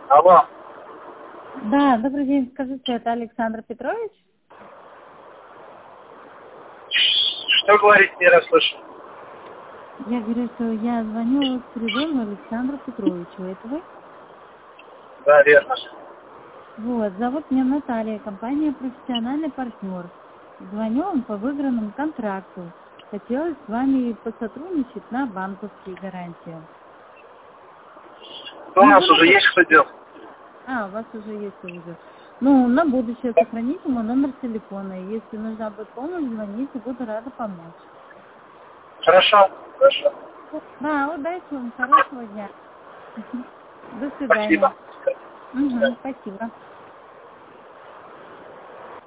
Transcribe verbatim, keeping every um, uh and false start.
Алло. Да, добрый день. Скажите, это Александр Петрович? Что говорить, не расслышал? Я говорю, что я звоню Спиридону Александру Петровичу. Это вы? Да, верно. Вот, зовут меня Наталья, компания «Профессиональный партнер». Звоню вам по выигранному контракту. Хотелось с вами посотрудничать на банковские гарантии. У нас уже есть что делать. А, у вас уже есть уже. Ну, на будущее сохраните мой номер телефона. Если нужна будет помощь, звоните, буду рада помочь. Хорошо, хорошо. Да, удачи вам, хорошего дня. До свидания. Спасибо. Угу, спасибо.